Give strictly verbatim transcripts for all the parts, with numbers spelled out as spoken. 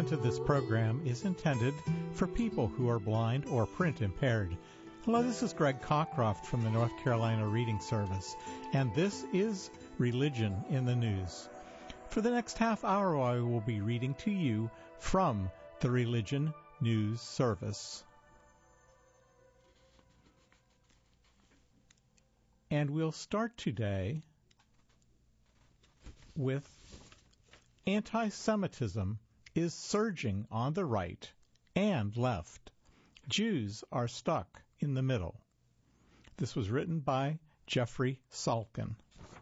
content of this program is intended for people who are blind or print impaired. Hello, this is Greg Cockcroft from the North Carolina Reading Service, and this is Religion in the News. For the next half hour, I will be reading to you from the Religion News Service. And we'll start today with anti-Semitism is surging on the right and left. Jews are stuck in the middle. This was written by Jeffrey Salkin.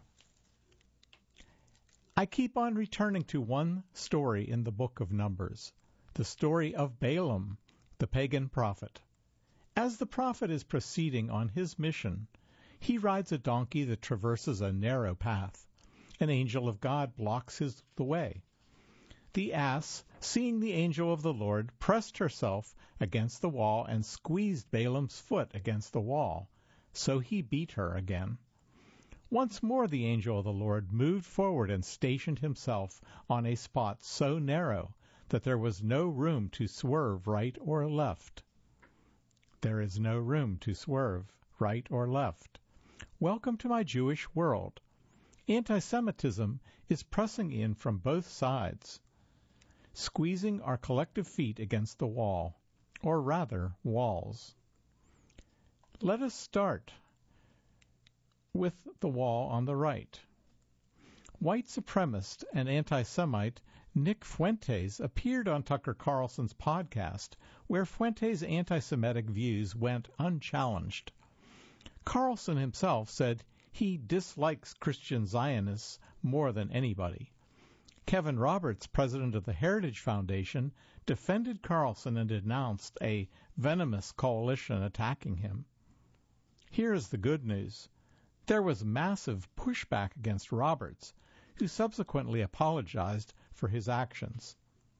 I keep on returning to one story in the book of Numbers, the story of Balaam, the pagan prophet. As the prophet is proceeding on his mission, he rides a donkey that traverses a narrow path. An angel of God blocks his the way. The ass, seeing the angel of the Lord, pressed herself against the wall and squeezed Balaam's foot against the wall. So he beat her again. Once more the angel of the Lord moved forward and stationed himself on a spot so narrow that there was no room to swerve right or left. There is no room to swerve right or left. Welcome to my Jewish world. Anti-Semitism is pressing in from both sides, squeezing our collective feet against the wall, or rather, walls. Let us start with the wall on the right. White supremacist and anti-Semite Nick Fuentes appeared on Tucker Carlson's podcast, where Fuentes' anti-Semitic views went unchallenged. Carlson himself said he dislikes Christian Zionists more than anybody. Kevin Roberts, president of the Heritage Foundation, defended Carlson and denounced a venomous coalition attacking him. Here is the good news. There was massive pushback against Roberts, who subsequently apologized for his actions.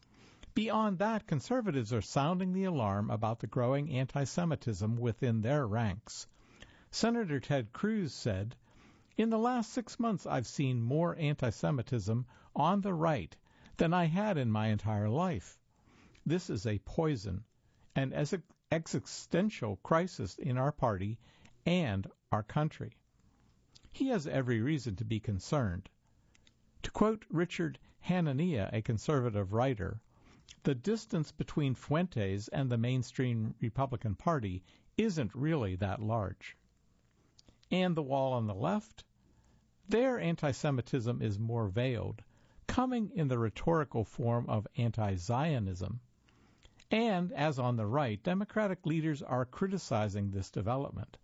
Beyond that, conservatives are sounding the alarm about the growing anti-Semitism within their ranks. Senator Ted Cruz said, "In the last six months I've seen more anti-Semitism on the right than I had in my entire life. This is a poison, an existential crisis in our party and our country." He has every reason to be concerned. To quote Richard Hanania, a conservative writer, the distance between Fuentes and the mainstream Republican Party isn't really that large. And the wall on the left? Their anti-Semitism is more veiled, coming in the rhetorical form of anti-Zionism. And, as on the right, Democratic leaders are criticizing this development.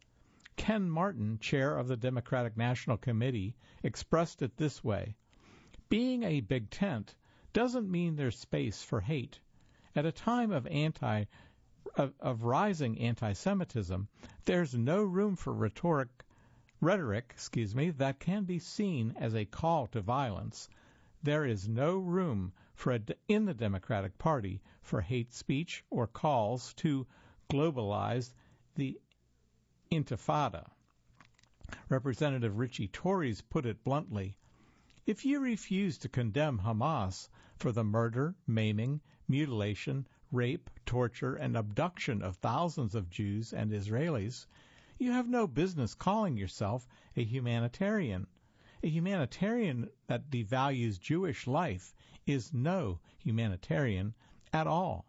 Ken Martin, chair of the Democratic National Committee, expressed it this way: "Being a big tent doesn't mean there's space for hate. At a time of anti of, of rising anti-Semitism, there's no room for rhetoric, rhetoric, excuse me, that can be seen as a call to violence. There is no room for a, in the Democratic Party for hate speech or calls to globalize the Intifada." Representative Richie Torres put it bluntly: "If you refuse to condemn Hamas for the murder, maiming, mutilation, rape, torture, and abduction of thousands of Jews and Israelis, you have no business calling yourself a humanitarian. A humanitarian that devalues Jewish life is no humanitarian at all."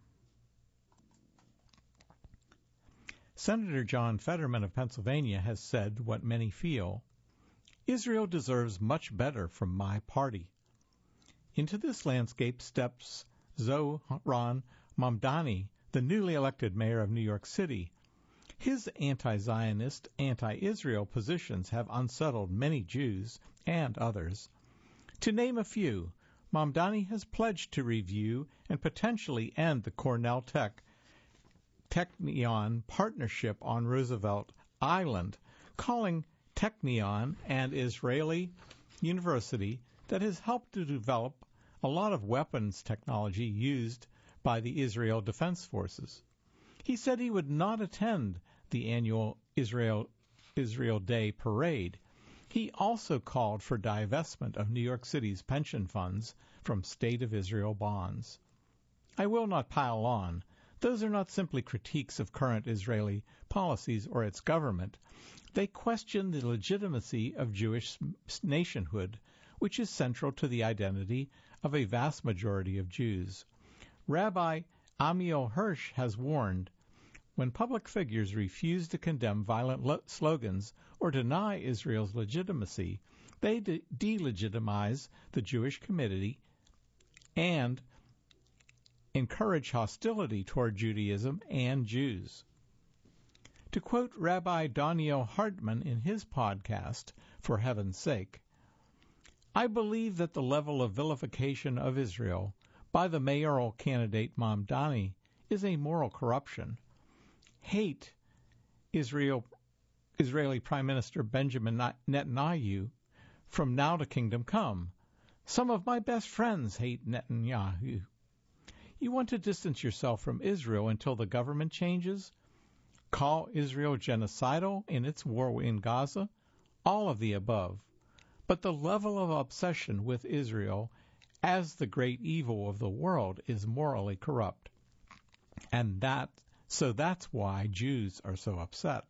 Senator John Fetterman of Pennsylvania has said what many feel: "Israel deserves much better from my party." Into this landscape steps Zohran Mamdani, the newly elected mayor of New York City. His anti-Zionist, anti-Israel positions have unsettled many Jews and others. To name a few, Mamdani has pledged to review and potentially end the Cornell Tech Technion partnership on Roosevelt Island, calling Technion an Israeli university that has helped to develop a lot of weapons technology used by the Israel Defense Forces. He said he would not attend the annual Israel Israel Day parade. He also called for divestment of New York City's pension funds from State of Israel bonds. I will not pile on. Those are not simply critiques of current Israeli policies or its government. They question the legitimacy of Jewish nationhood, which is central to the identity of a vast majority of Jews. Rabbi Amiel Hirsch has warned, when public figures refuse to condemn violent lo- slogans or deny Israel's legitimacy, they de- delegitimize the Jewish community and encourage hostility toward Judaism and Jews. To quote Rabbi Daniel Hartman in his podcast, For Heaven's Sake, I believe that the level of vilification of Israel by the mayoral candidate Mamdani is a moral corruption. Hate Israel, Israeli Prime Minister Benjamin Netanyahu from now to kingdom come. Some of my best friends hate Netanyahu. You want to distance yourself from Israel until the government changes? Call Israel genocidal in its war in Gaza? All of the above. But the level of obsession with Israel as the great evil of the world is morally corrupt. And that, so that's why Jews are so upset.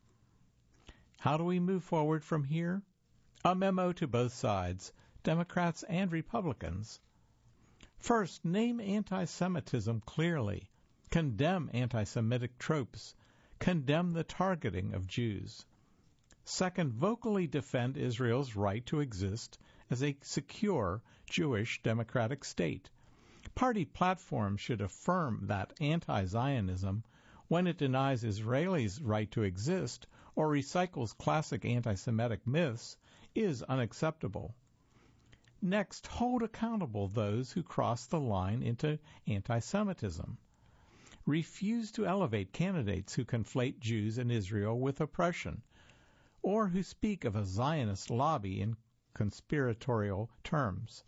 How do we move forward from here? A memo to both sides, Democrats and Republicans. First, name anti-Semitism clearly. Condemn anti-Semitic tropes. Condemn the targeting of Jews. Second, vocally defend Israel's right to exist as a secure Jewish democratic state. Party platforms should affirm that anti-Zionism, when it denies Israelis' right to exist or recycles classic anti-Semitic myths, is unacceptable. Next, hold accountable those who cross the line into anti-Semitism. Refuse to elevate candidates who conflate Jews and Israel with oppression, or who speak of a Zionist lobby in conspiratorial terms.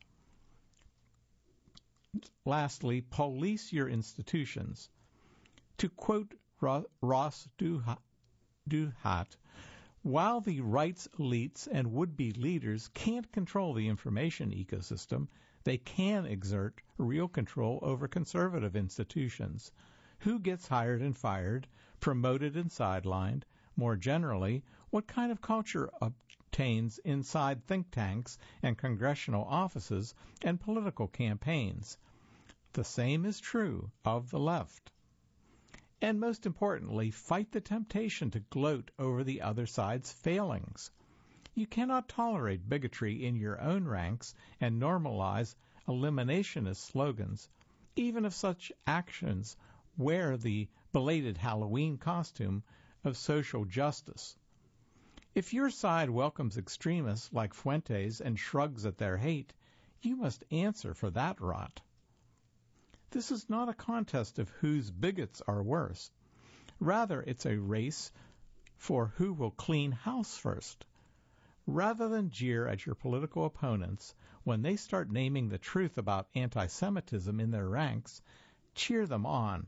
Lastly, police your institutions. To quote Ross Douthat, while the rights elites and would-be leaders can't control the information ecosystem, they can exert real control over conservative institutions. Who gets hired and fired, promoted and sidelined? More generally, what kind of culture obtains inside think tanks and congressional offices and political campaigns? The same is true of the left. And most importantly, fight the temptation to gloat over the other side's failings. You cannot tolerate bigotry in your own ranks and normalize eliminationist slogans, even if such actions wear the belated Halloween costume of social justice. If your side welcomes extremists like Fuentes and shrugs at their hate, you must answer for that rot. This is not a contest of whose bigots are worse. Rather, it's a race for who will clean house first. Rather than jeer at your political opponents when they start naming the truth about anti-Semitism in their ranks, cheer them on.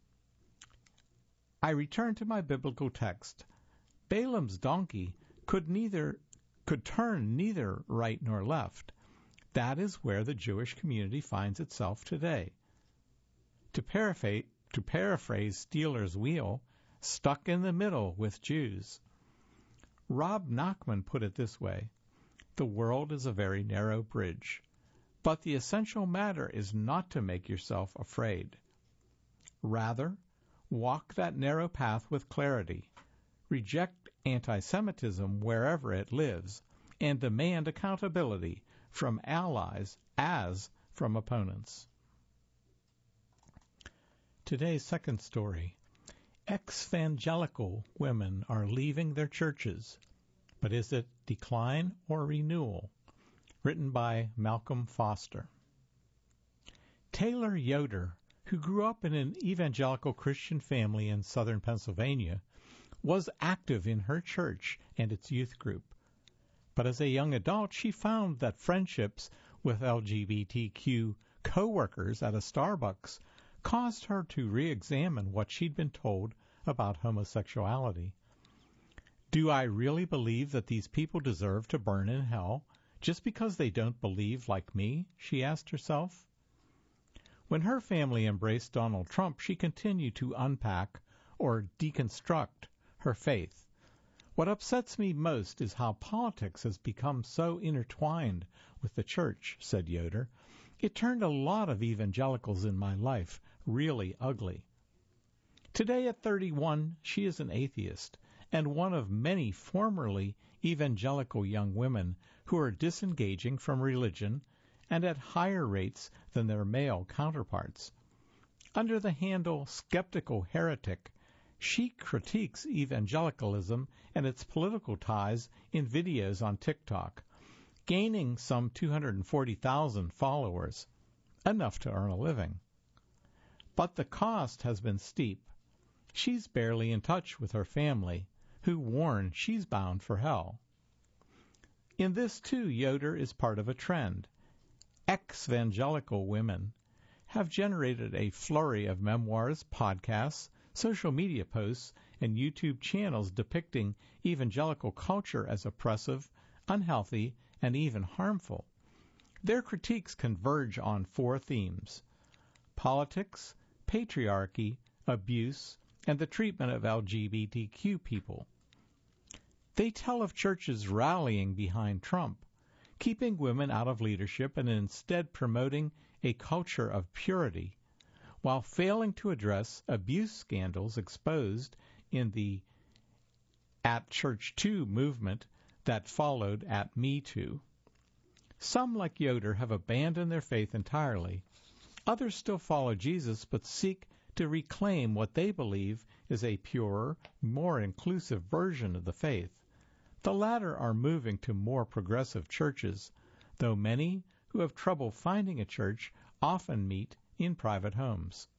I return to my biblical text. Balaam's donkey could neither could turn neither right nor left. That is where the Jewish community finds itself today. To paraphrase, to paraphrase Steeler's wheel, stuck in the middle with Jews. Rob Nachman put it this way: the world is a very narrow bridge, but the essential matter is not to make yourself afraid. Rather, walk that narrow path with clarity, reject anti-Semitism wherever it lives, and demand accountability from allies as from opponents. Today's second story. Ex-evangelical women are leaving their churches, but is it decline or renewal? Written by Malcolm Foster. Taylor Yoder, who grew up in an evangelical Christian family in southern Pennsylvania, was active in her church and its youth group. But as a young adult, she found that friendships with L G B T Q co-workers at a Starbucks caused her to re-examine what she'd been told about homosexuality. Do I really believe that these people deserve to burn in hell just because they don't believe like me? She asked herself. When her family embraced Donald Trump, she continued to unpack or deconstruct her faith. What upsets me most is how politics has become so intertwined with the church, said Yoder. It turned a lot of evangelicals in my life really ugly. Today at thirty-one, she is an atheist and one of many formerly evangelical young women who are disengaging from religion and at higher rates than their male counterparts. Under the handle Skeptical Heretic, she critiques evangelicalism and its political ties in videos on TikTok, gaining some two hundred forty thousand followers, enough to earn a living. But the cost has been steep. She's barely in touch with her family, who warn she's bound for hell. In this, too, Yoder is part of a trend. Ex-evangelical women have generated a flurry of memoirs, podcasts, social media posts, and YouTube channels depicting evangelical culture as oppressive, unhealthy, and even harmful. Their critiques converge on four themes: politics, patriarchy, abuse, and the treatment of L G B T Q people. They tell of churches rallying behind Trump, keeping women out of leadership and instead promoting a culture of purity, while failing to address abuse scandals exposed in the At Church Too movement that followed at Me Too. Some, like Yoder, have abandoned their faith entirely. Others still follow Jesus but seek to reclaim what they believe is a purer, more inclusive version of the faith. The latter are moving to more progressive churches, though many who have trouble finding a church often meet in private homes.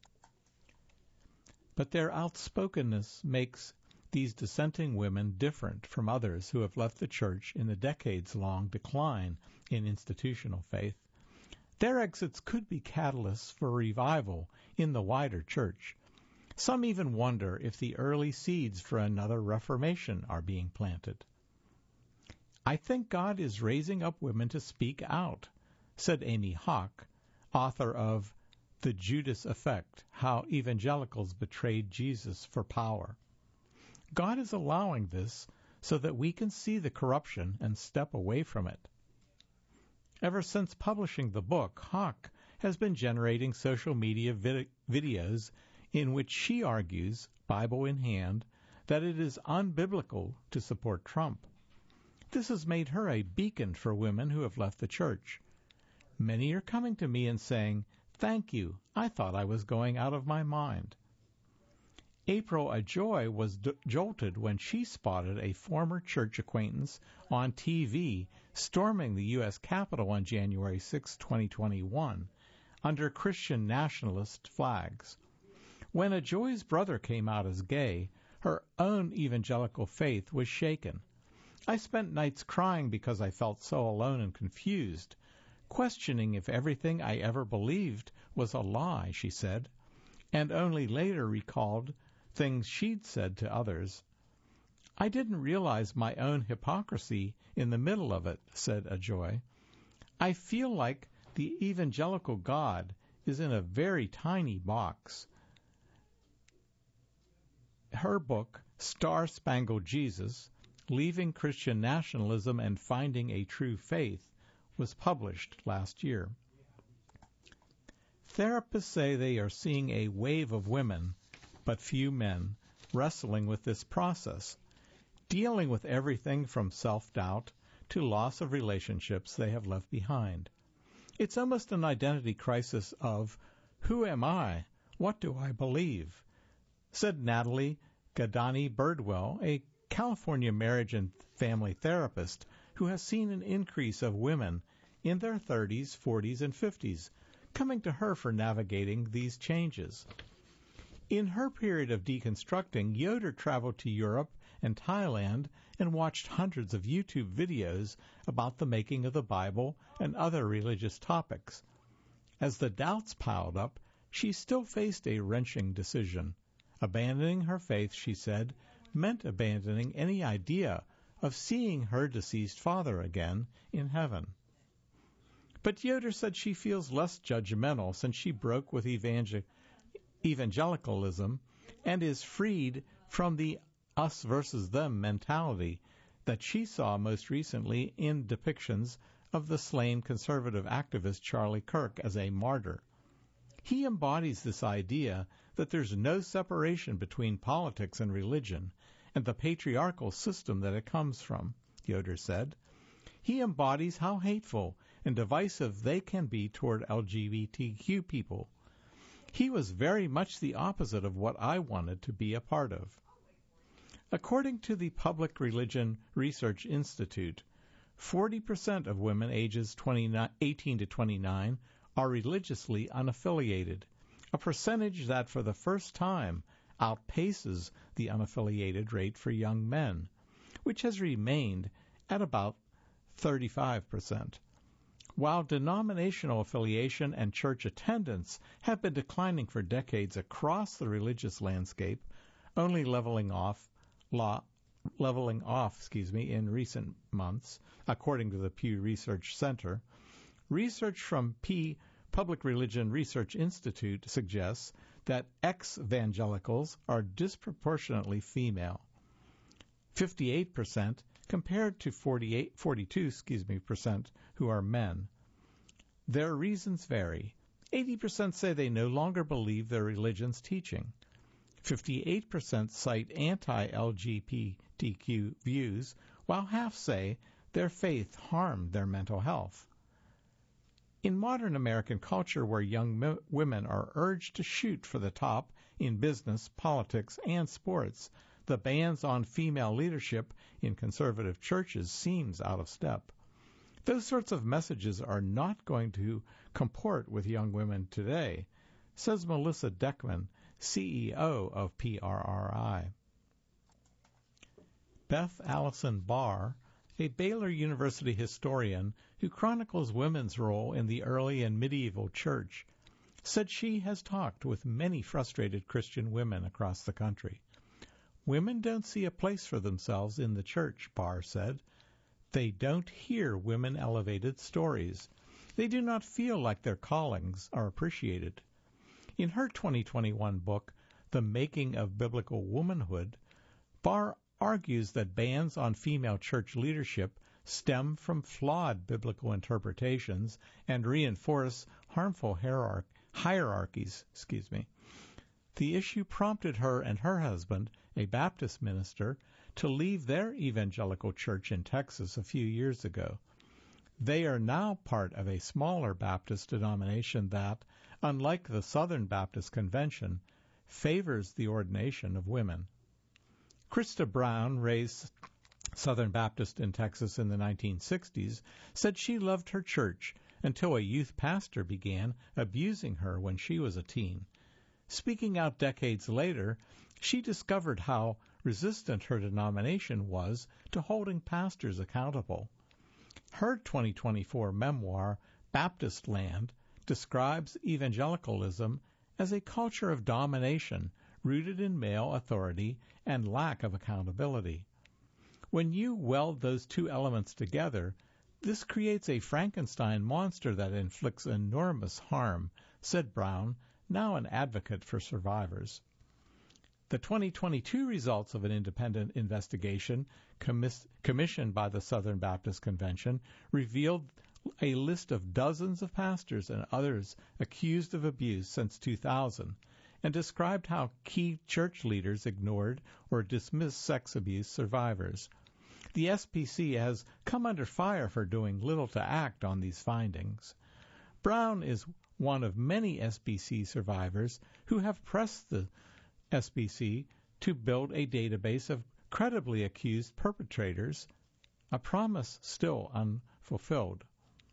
But their outspokenness makes these dissenting women different from others who have left the church in the decades-long decline in institutional faith. Their exits could be catalysts for revival in the wider church. Some even wonder if the early seeds for another Reformation are being planted. I think God is raising up women to speak out, said Amy Hawk, author of The Judas Effect, How Evangelicals Betrayed Jesus for Power. God is allowing this so that we can see the corruption and step away from it. Ever since publishing the book, Hawk has been generating social media vid- videos in which she argues, Bible in hand, that it is unbiblical to support Trump. This has made her a beacon for women who have left the church. Many are coming to me and saying, "Thank you, I thought I was going out of my mind." April Ajoy was d- jolted when she spotted a former church acquaintance on T V storming the U S Capitol on January sixth, twenty twenty-one, under Christian nationalist flags. When Ajoy's brother came out as gay, her own evangelical faith was shaken. I spent nights crying because I felt so alone and confused, questioning if everything I ever believed was a lie, she said, and only later recalled things she'd said to others. I didn't realize my own hypocrisy in the middle of it, said Ajoy. I feel like the evangelical God is in a very tiny box. Her book, Star-Spangled Jesus, Leaving Christian Nationalism and Finding a True Faith, was published last year. Therapists say they are seeing a wave of women, but few men, wrestling with this process, dealing with everything from self-doubt to loss of relationships they have left behind. It's almost an identity crisis of, who am I? What do I believe? Said Natalie Gadani Birdwell, a California marriage and family therapist who has seen an increase of women in their thirties, forties, and fifties coming to her for navigating these changes. In her period of deconstructing, Yoder traveled to Europe and Thailand and watched hundreds of YouTube videos about the making of the Bible and other religious topics. As the doubts piled up, she still faced a wrenching decision. Abandoning her faith, she said, meant abandoning any idea of seeing her deceased father again in heaven. But Yoder said she feels less judgmental since she broke with evangel- evangelicalism and is freed from the us versus them mentality that she saw most recently in depictions of the slain conservative activist Charlie Kirk as a martyr. He embodies this idea that there's no separation between politics and religion and the patriarchal system that it comes from, Yoder said. He embodies how hateful and divisive they can be toward L G B T Q people. He was very much the opposite of what I wanted to be a part of. According to the Public Religion Research Institute, forty percent of women ages eighteen to twenty-nine are religiously unaffiliated, a percentage that for the first time outpaces the unaffiliated rate for young men, which has remained at about thirty-five percent. While denominational affiliation and church attendance have been declining for decades across the religious landscape, only leveling off, law, leveling off, excuse me, in recent months, according to the Pew Research Center, research from P Public Religion Research Institute suggests that ex-evangelicals are disproportionately female, fifty-eight percent compared to forty-eight, forty-two, excuse me, percent who are men. Their reasons vary. eighty percent say they no longer believe their religion's teaching. fifty-eight percent cite anti-L G B T Q views, while half say their faith harmed their mental health. In modern American culture, where young mo- women are urged to shoot for the top in business, politics, and sports, the bans on female leadership in conservative churches seems out of step. Those sorts of messages are not going to comport with young women today, says Melissa Deckman, C E O of P R R I. Beth Allison Barr, a Baylor University historian who chronicles women's role in the early and medieval church, said she has talked with many frustrated Christian women across the country. Women don't see a place for themselves in the church, Barr said. They don't hear women-elevated stories. They do not feel like their callings are appreciated. In her twenty twenty-one book, The Making of Biblical Womanhood, Barr argues that bans on female church leadership stem from flawed biblical interpretations and reinforce harmful hierarch- hierarchies. Excuse me. The issue prompted her and her husband, a Baptist minister, to leave their evangelical church in Texas a few years ago. They are now part of a smaller Baptist denomination that, unlike the Southern Baptist Convention, favors the ordination of women. Krista Brown, raised Southern Baptist in Texas in the nineteen sixties, said she loved her church until a youth pastor began abusing her when she was a teen. Speaking out decades later, she discovered how resistant her denomination was to holding pastors accountable. Her twenty twenty-four memoir, Baptist Land, describes evangelicalism as a culture of domination rooted in male authority and lack of accountability. When you weld those two elements together, this creates a Frankenstein monster that inflicts enormous harm, said Brown, now an advocate for survivors. The twenty twenty-two results of an independent investigation commis- commissioned by the Southern Baptist Convention revealed a list of dozens of pastors and others accused of abuse since two thousand, and described how key church leaders ignored or dismissed sex abuse survivors. The S B C has come under fire for doing little to act on these findings. Brown is one of many S B C survivors who have pressed the S B C to build a database of credibly accused perpetrators, a promise still unfulfilled.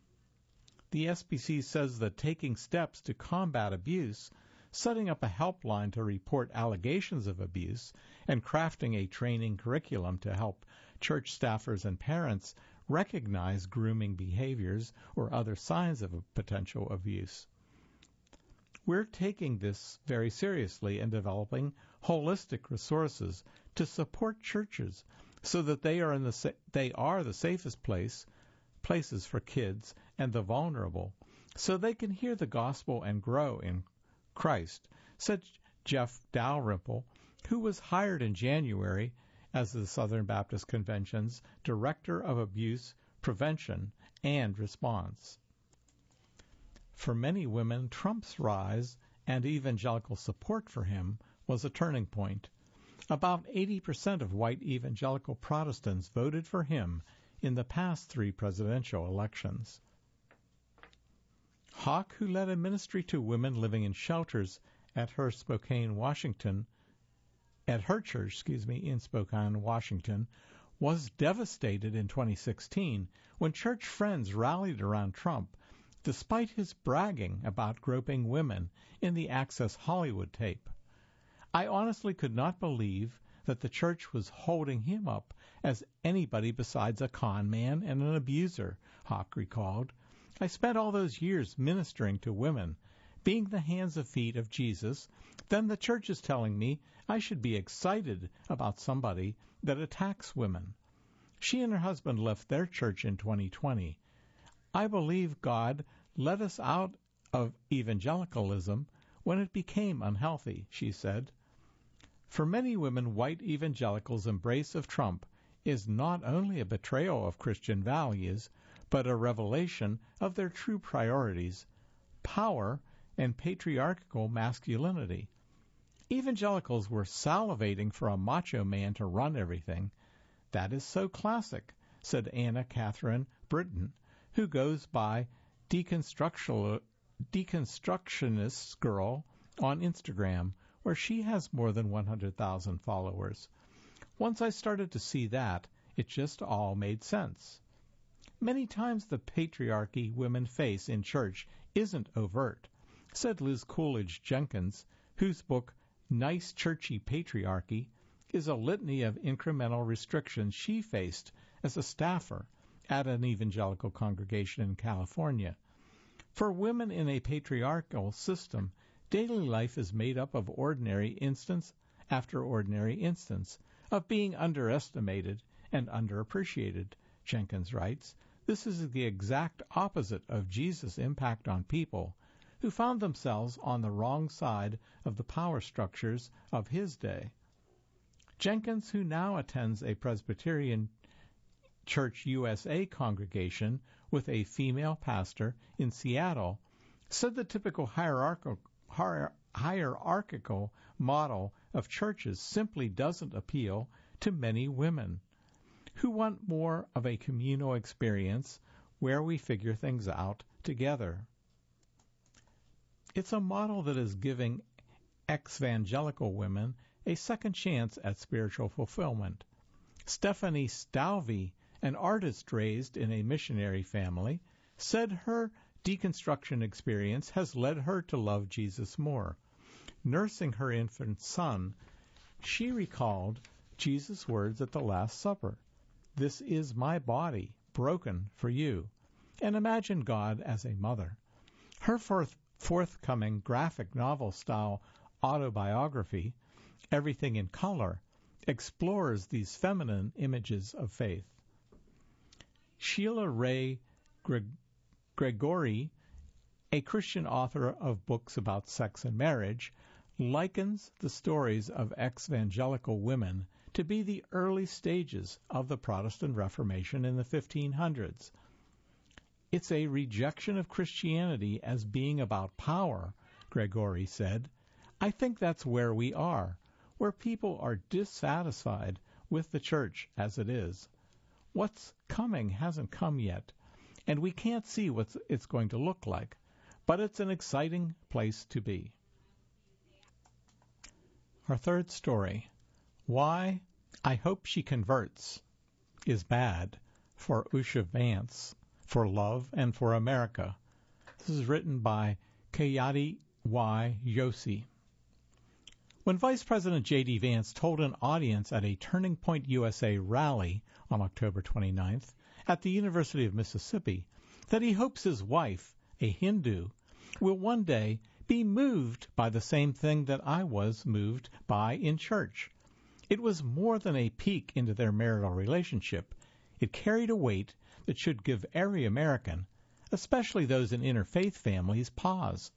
The S B C says that taking steps to combat abuse, setting up a helpline to report allegations of abuse, and crafting a training curriculum to help church staffers and parents recognize grooming behaviors or other signs of potential abuse. We're taking this very seriously and developing holistic resources to support churches so that they are in the sa- they are the safest place places for kids and the vulnerable, so they can hear the gospel and grow in Christ, said Jeff Dalrymple, who was hired in January as the Southern Baptist Convention's Director of Abuse Prevention and Response. For many women, Trump's rise and evangelical support for him was a turning point. About eighty percent of white evangelical Protestants voted for him in the past three presidential elections. Hawk, who led a ministry to women living in shelters at her Spokane, Washington, at her church, excuse me, in Spokane, Washington, was devastated in twenty sixteen when church friends rallied around Trump, despite his bragging about groping women in the Access Hollywood tape. I honestly could not believe that the church was holding him up as anybody besides a con man and an abuser, Hawk recalled. I spent all those years ministering to women, being the hands and feet of Jesus. Then the church is telling me I should be excited about somebody that attacks women. She and her husband left their church in twenty twenty. I believe God let us out of evangelicalism when it became unhealthy, she said. For many women, white evangelicals' embrace of Trump is not only a betrayal of Christian values, but a revelation of their true priorities, power and patriarchal masculinity. Evangelicals were salivating for a macho man to run everything. That is so classic, said Anna Catherine Britton, who goes by Deconstructionist Girl on Instagram, where she has more than one hundred thousand followers. Once I started to see that, it just all made sense. Many times the patriarchy women face in church isn't overt, said Liz Coolidge Jenkins, whose book Nice Churchy Patriarchy is a litany of incremental restrictions she faced as a staffer at an evangelical congregation in California. For women in a patriarchal system, daily life is made up of ordinary instance after ordinary instance of being underestimated and underappreciated, Jenkins writes. This is the exact opposite of Jesus' impact on people who found themselves on the wrong side of the power structures of his day. Jenkins, who now attends a Presbyterian Church U S A congregation with a female pastor in Seattle, said the typical hierarchical, hier- hierarchical model of churches simply doesn't appeal to many women who want more of a communal experience where we figure things out together. It's a model that is giving ex-evangelical women a second chance at spiritual fulfillment. Stephanie Stalvey, an artist raised in a missionary family, said her deconstruction experience has led her to love Jesus more. Nursing her infant son, she recalled Jesus' words at the Last Supper, "This is my body, broken for you," and imagined God as a mother. Her forth- forthcoming graphic novel-style autobiography, Everything in Color, explores these feminine images of faith. Sheila Ray Gre- Gregory, a Christian author of books about sex and marriage, likens the stories of ex-evangelical women to be the early stages of the Protestant Reformation in the fifteen hundreds. It's a rejection of Christianity as being about power, Gregory said. I think that's where we are, where people are dissatisfied with the church as it is. What's coming hasn't come yet, and we can't see what it's going to look like, but it's an exciting place to be. Our third story, Why I Hope She Converts is Bad, for Usha Vance, for Love and for America. This is written by Kayati Y. Yossi. When Vice President J D. Vance told an audience at a Turning Point U S A rally on October twenty-ninth at the University of Mississippi that he hopes his wife, a Hindu, will one day be moved by the same thing that I was moved by in church. It was more than a peek into their marital relationship. It carried a weight that should give every American, especially those in interfaith families, pause.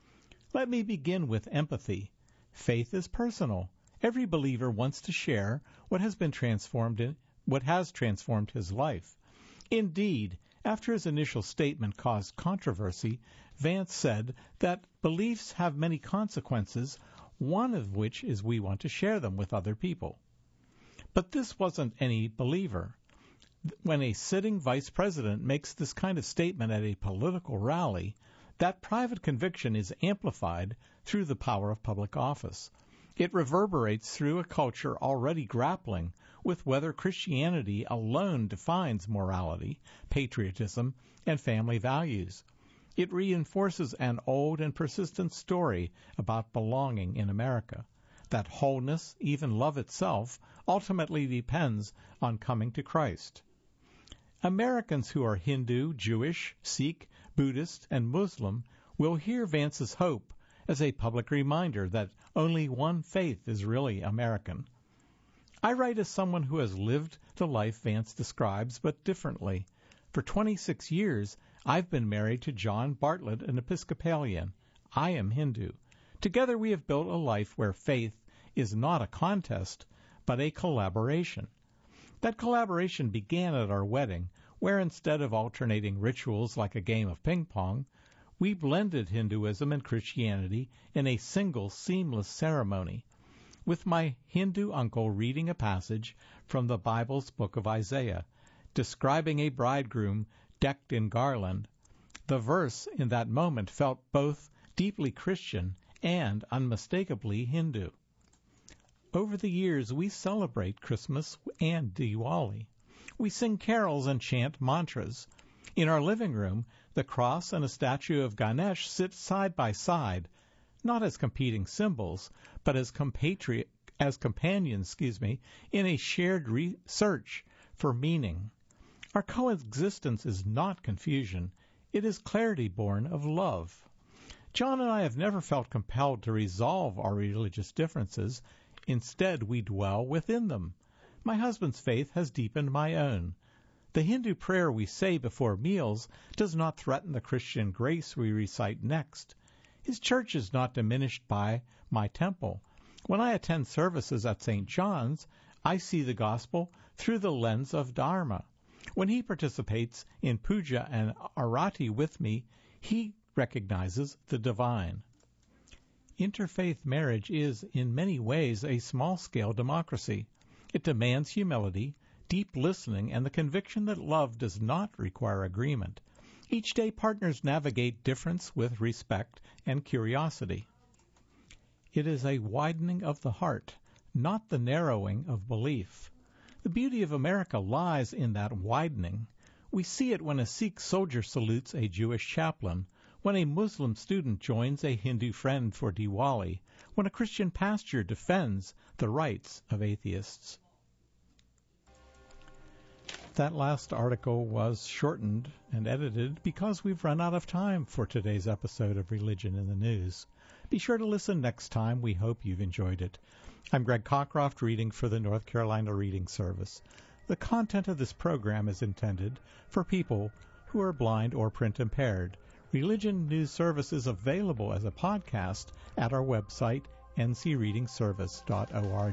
Let me begin with empathy. Faith is personal. Every believer wants to share what has been transformed in, what has transformed his life. Indeed, after his initial statement caused controversy, Vance said that beliefs have many consequences, one of which is we want to share them with other people. But this wasn't any believer. When a sitting vice president makes this kind of statement at a political rally, that private conviction is amplified through the power of public office. It reverberates through a culture already grappling with whether Christianity alone defines morality, patriotism, and family values. It reinforces an old and persistent story about belonging in America, that wholeness, even love itself, ultimately depends on coming to Christ. Americans who are Hindu, Jewish, Sikh, Buddhist, and Muslim will hear Vance's hope as a public reminder that only one faith is really American. I write as someone who has lived the life Vance describes, but differently. For twenty-six years, I've been married to John Bartlett, an Episcopalian. I am Hindu. Together we have built a life where faith is not a contest, but a collaboration. That collaboration began at our wedding, where instead of alternating rituals like a game of ping pong, we blended Hinduism and Christianity in a single seamless ceremony, with my Hindu uncle reading a passage from the Bible's book of Isaiah, describing a bridegroom decked in garland. The verse in that moment felt both deeply Christian and unmistakably Hindu. Over the years, we celebrate Christmas and Diwali. We sing carols and chant mantras. In our living room, the cross and a statue of Ganesh sit side by side, not as competing symbols, but as compatriot, as companions, excuse me, in a shared re- search for meaning. Our coexistence is not confusion. It is clarity born of love. John and I have never felt compelled to resolve our religious differences. Instead, we dwell within them. My husband's faith has deepened my own. The Hindu prayer we say before meals does not threaten the Christian grace we recite next. His church is not diminished by my temple. When I attend services at Saint John's, I see the gospel through the lens of Dharma. When he participates in puja and arati with me, he recognizes the divine. Interfaith marriage is, in many ways, a small-scale democracy. It demands humility, deep listening, and the conviction that love does not require agreement. Each day, partners navigate difference with respect and curiosity. It is a widening of the heart, not the narrowing of belief. The beauty of America lies in that widening. We see it when a Sikh soldier salutes a Jewish chaplain, when a Muslim student joins a Hindu friend for Diwali, when a Christian pastor defends the rights of atheists. That last article was shortened and edited because we've run out of time for today's episode of Religion in the News. Be sure to listen next time. We hope you've enjoyed it. I'm Greg Cockcroft, reading for the North Carolina Reading Service. The content of this program is intended for people who are blind or print impaired. Religion News Service is available as a podcast at our website, n c reading service dot org.